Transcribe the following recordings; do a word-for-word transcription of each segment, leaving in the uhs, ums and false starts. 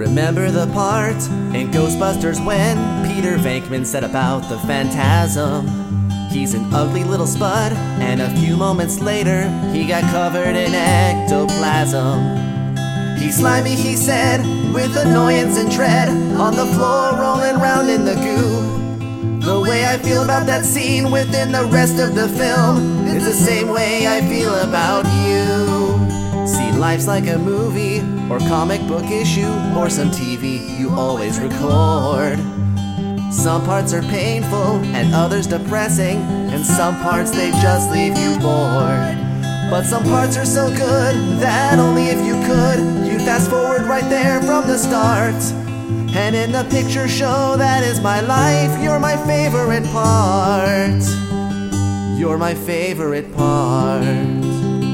Remember the part in Ghostbusters when Peter Venkman said about the phantasm? He's an ugly little spud, and a few moments later, he got covered in ectoplasm. He's slimy, he said, with annoyance and dread, on the floor rolling round in the goo. The way I feel about that scene within the rest of the film is the same way I feel about you. See, life's like a movie, or comic book issue, or some T V you always record. Some parts are painful, and others depressing, and some parts they just leave you bored. But some parts are so good that only if you could, you'd fast forward right there from the start. And in the picture show that is my life, you're my favorite part. You're my favorite part.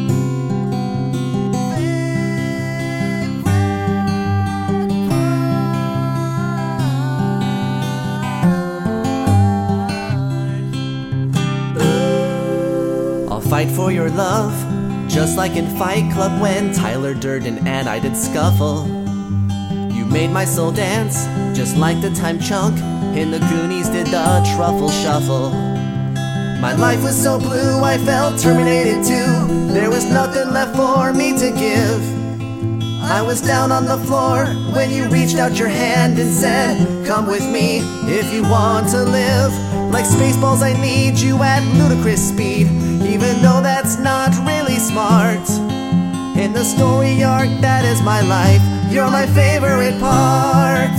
Fight for your love, just like in Fight Club when Tyler Durden and I did scuffle. You made my soul dance, just like the time Chunk in the Goonies did the truffle shuffle. My life was so blue, I felt terminated too. There was nothing left for me to give. I was down on the floor when you reached out your hand and said, come with me if you want to live. Like Spaceballs, I need you at ludicrous speed, even though that's not really smart. In the story arc that is my life, you're my favorite part.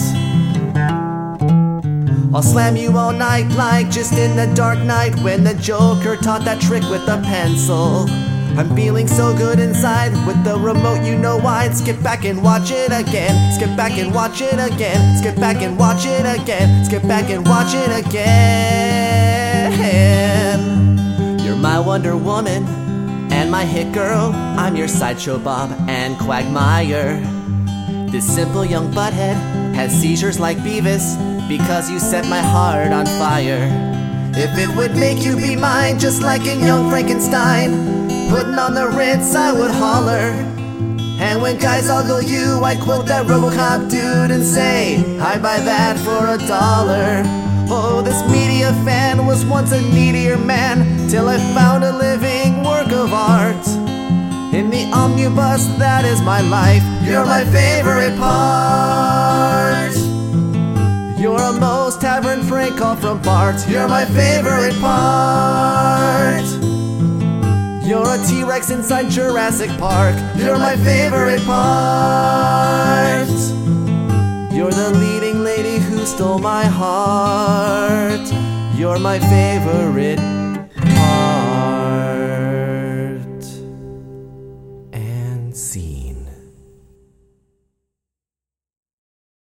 I'll slam you all night like just in the Dark Knight when the Joker taught that trick with a pencil. I'm feeling so good inside with the remote, you know why. Skip back and watch it again. Skip back and watch it again. Skip back and watch it again. Skip back and watch it again. You're my Wonder Woman and my hit girl. I'm your Sideshow Bob and Quagmire. This simple young butthead has seizures like Beavis because you set my heart on fire. If it would make you be mine, just like in Young Frankenstein, putting on the Ritz, I would holler. And when guys ogle you, I'd quote that RoboCop dude and say, I'd buy that for a dollar. Oh, this media fan was once a needier man, till I found a living work of art. In the omnibus, that is my life, you're my favorite part. You're a Moe's Tavern Frank call from Bart, you're my favorite part. You're a T-Rex inside Jurassic Park, you're my favorite part. You're the leading lady who stole my heart, you're my favorite